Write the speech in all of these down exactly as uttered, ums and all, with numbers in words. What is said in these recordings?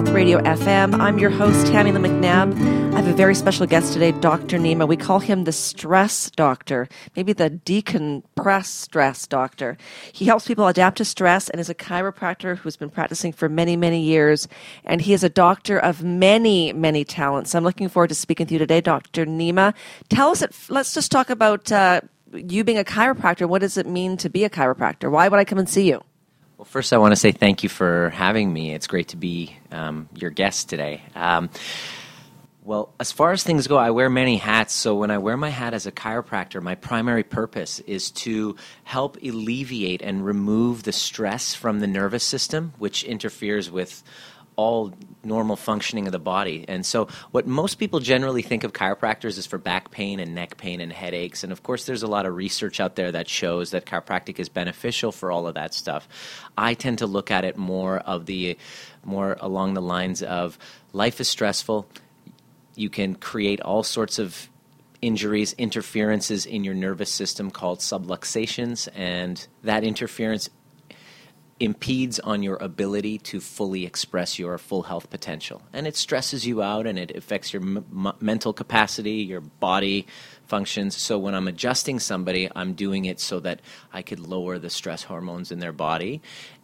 Talk Radio F M. I'm your host, Tammy Lynn McNabb. I have a very special guest today, Doctor Nima. We call him the stress doctor, maybe the decompress stress doctor. He helps people adapt to stress and is a chiropractor who's been practicing for many, many years. And he is a doctor of many, many talents. I'm looking forward to speaking to you today, Doctor Nima. Tell us, let's just talk about uh, you being a chiropractor. What does it mean to be a chiropractor? Why would I come and see you? Well, first I want to say thank you for having me. It's great to be um, your guest today. Um, well, as far as things go, I wear many hats. So when I wear my hat as a chiropractor, my primary purpose is to help alleviate and remove the stress from the nervous system, which interferes with all normal functioning of the body. And so what most people generally think of chiropractors is for back pain and neck pain and headaches. And of course, there's a lot of research out there that shows that chiropractic is beneficial for all of that stuff. I tend to look at it more of the more along the lines of life is stressful. You can create all sorts of injuries, interferences in your nervous system called subluxations, and that interference impedes on your ability to fully express your full health potential. And it stresses you out, and it affects your m- mental capacity, your body functions. So when I'm adjusting somebody, I'm doing it so that I could lower the stress hormones in their body,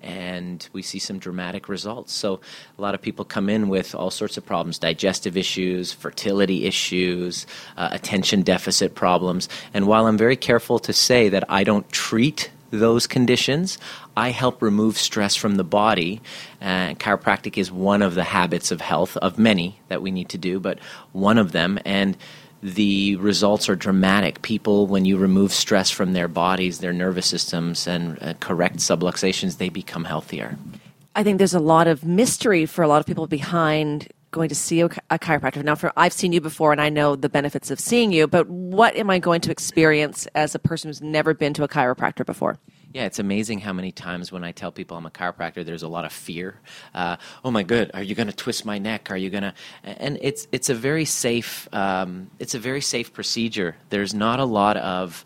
and we see some dramatic results. So a lot of people come in with all sorts of problems, digestive issues, fertility issues, uh, attention deficit problems. And while I'm very careful to say that I don't treat those conditions, I help remove stress from the body. Uh, chiropractic is one of the habits of health, of many that we need to do, but one of them. And the results are dramatic. People, when you remove stress from their bodies, their nervous systems, and uh, correct subluxations, they become healthier. I think there's a lot of mystery for a lot of people behind going to see a, a chiropractor. Now, for I've seen you before, and I know the benefits of seeing you, but what am I going to experience as a person who's never been to a chiropractor before? Yeah, it's amazing how many times when I tell people I'm a chiropractor, there's a lot of fear. Uh, oh my God, are you going to twist my neck? Are you going to? And it's it's a very safe um, it's a very safe procedure. There's not a lot of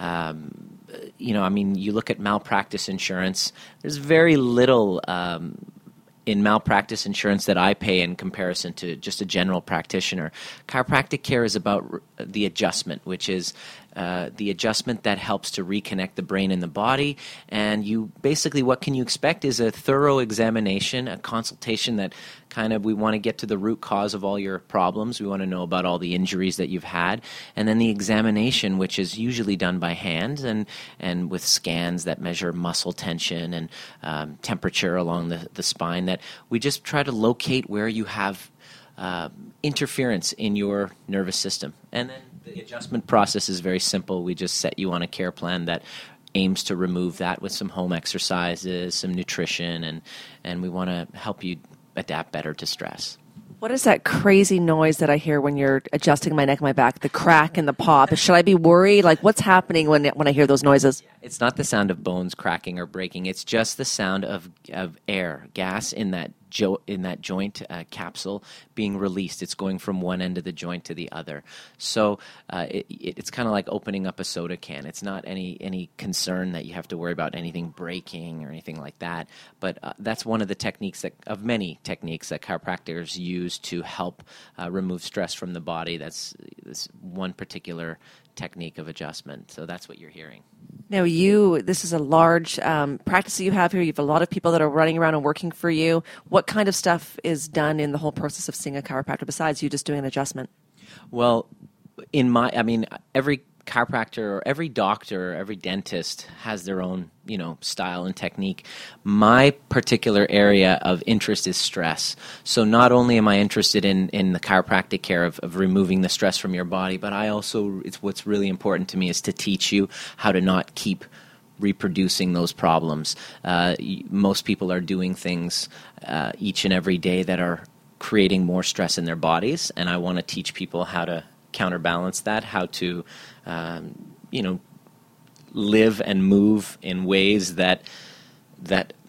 um, you know, I mean, you look at malpractice insurance. There's very little Um, in malpractice insurance that I pay in comparison to just a general practitioner. Chiropractic care is about r- the adjustment, which is uh, the adjustment that helps to reconnect the brain and the body. And you basically, what can you expect is a thorough examination, a consultation that kind of, we want to get to the root cause of all your problems. We want to know about all the injuries that you've had. And then the examination, which is usually done by hand and, and with scans that measure muscle tension and um, temperature along the, the spine, that we just try to locate where you have uh, interference in your nervous system. And then the adjustment process is very simple. We just set you on a care plan that aims to remove that with some home exercises, some nutrition, and, and we want to help you adapt better to stress. What is that crazy noise that I hear when you're adjusting my neck and my back, the crack and the pop? Should I be worried? Like, what's happening when when I hear those noises? It's not the sound of bones cracking or breaking. It's just the sound of, of air, gas in that jo- in that joint uh, capsule being released. It's going from one end of the joint to the other. So uh, it, it's kind of like opening up a soda can. It's not any any concern that you have to worry about anything breaking or anything like that. But uh, that's one of the techniques that, of many techniques that chiropractors use to help uh, remove stress from the body. That's this one particular technique of adjustment. So that's what you're hearing. Now, you, this is a large um, practice that you have here. You have a lot of people that are running around and working for you. What kind of stuff is done in the whole process of seeing a chiropractor besides you just doing an adjustment? Well, in my, I mean, every chiropractor or every doctor or every dentist has their own, you know, style and technique. My particular area of interest is stress. So not only am I interested in, in the chiropractic care of, of removing the stress from your body, but I also, it's what's really important to me is to teach you how to not keep reproducing those problems. Uh, most people are doing things uh, each and every day that are creating more stress in their bodies, and I want to teach people how to counterbalance that, how to, um, you know, live and move in ways that that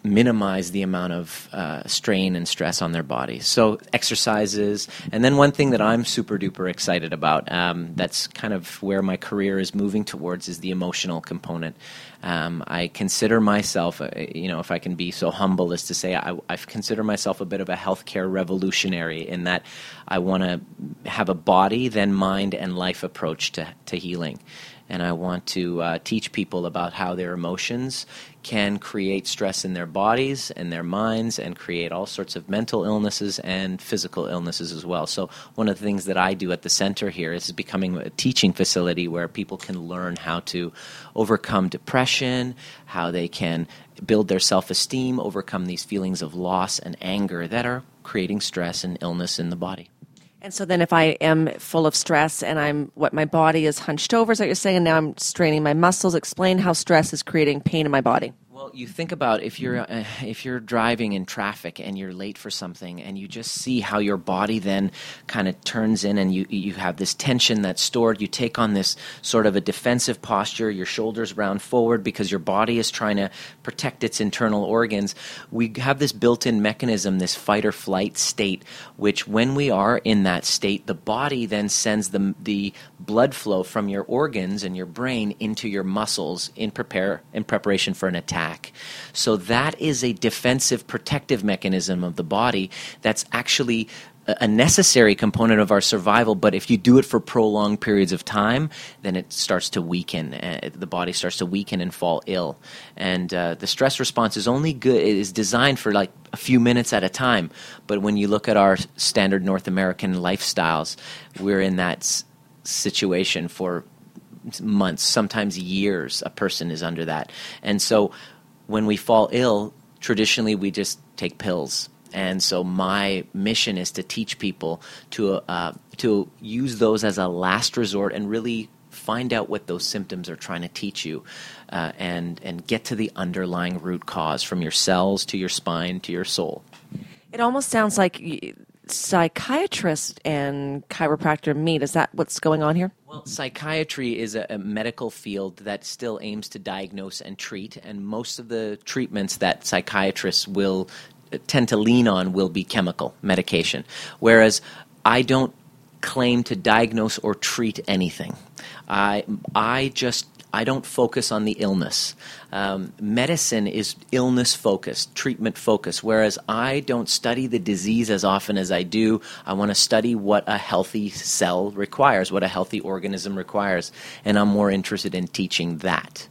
minimize the amount of uh, strain and stress on their bodies. So exercises, and then one thing that I'm super duper excited about, um, that's kind of where my career is moving towards, is the emotional component. Um, I consider myself, uh, you know, if I can be so humble as to say, I, I consider myself a bit of a healthcare revolutionary in that I want to have a body, then mind, and life approach to, to healing. And I want to uh, teach people about how their emotions can create stress in their bodies and their minds and create all sorts of mental illnesses and physical illnesses as well. So one of the things that I do at the center here is becoming a teaching facility where people can learn how to overcome depression, how they can build their self-esteem, overcome these feelings of loss and anger that are creating stress and illness in the body. And so then if I am full of stress and I'm, what my body is hunched over, is that what you're saying, and now I'm straining my muscles, explain how stress is creating pain in my body. Well, you think about if you're uh, if you're driving in traffic and you're late for something, and you just see how your body then kind of turns in, and you you have this tension that's stored. You take on this sort of a defensive posture. Your shoulders round forward because your body is trying to protect its internal organs. We have this built-in mechanism, this fight or flight state, which when we are in that state, the body then sends the the blood flow from your organs and your brain into your muscles in prepare in preparation for an attack. So that is a defensive protective mechanism of the body that's actually a necessary component of our survival, but if you do it for prolonged periods of time, then it starts to weaken. Uh, the body starts to weaken and fall ill. And uh, the stress response is only good, it is designed for like a few minutes at a time. But when you look at our standard North American lifestyles, we're in that s- situation for months, sometimes years. A person is under that. And so when we fall ill, traditionally we just take pills. And so my mission is to teach people to uh, to use those as a last resort and really find out what those symptoms are trying to teach you, uh, and and get to the underlying root cause, from your cells to your spine to your soul. It almost sounds like psychiatrist and chiropractor meet. Is that what's going on here? Well, psychiatry is a, a medical field that still aims to diagnose and treat, and most of the treatments that psychiatrists will tend to lean on will be chemical medication, whereas I don't claim to diagnose or treat anything. I I just I don't focus on the illness. Um, medicine is illness-focused, treatment-focused, whereas I don't study the disease as often as I do. I want to study what a healthy cell requires, what a healthy organism requires, and I'm more interested in teaching that.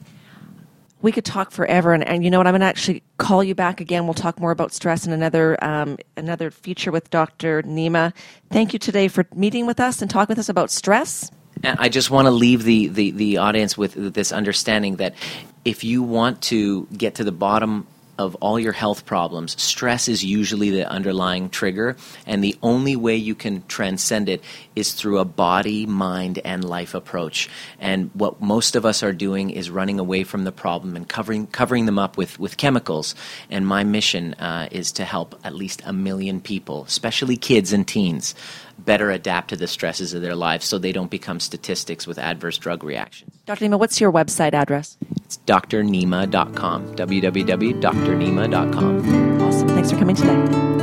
We could talk forever, and, and you know what? I'm going to actually call you back again. We'll talk more about stress in another um, another feature with Doctor Nima. Thank you today for meeting with us and talking with us about stress. And I just want to leave the, the, the audience with this understanding that if you want to get to the bottom of all your health problems, stress is usually the underlying trigger, and the only way you can transcend it is through a body, mind, and life approach. And what most of us are doing is running away from the problem and covering covering them up with, with chemicals. And my mission uh, is to help at least a million people, especially kids and teens, better adapt to the stresses of their lives so they don't become statistics with adverse drug reactions. Doctor Nima, what's your website address? It's d r nima dot com, w w w dot d r nima dot com. Awesome. Thanks for coming today.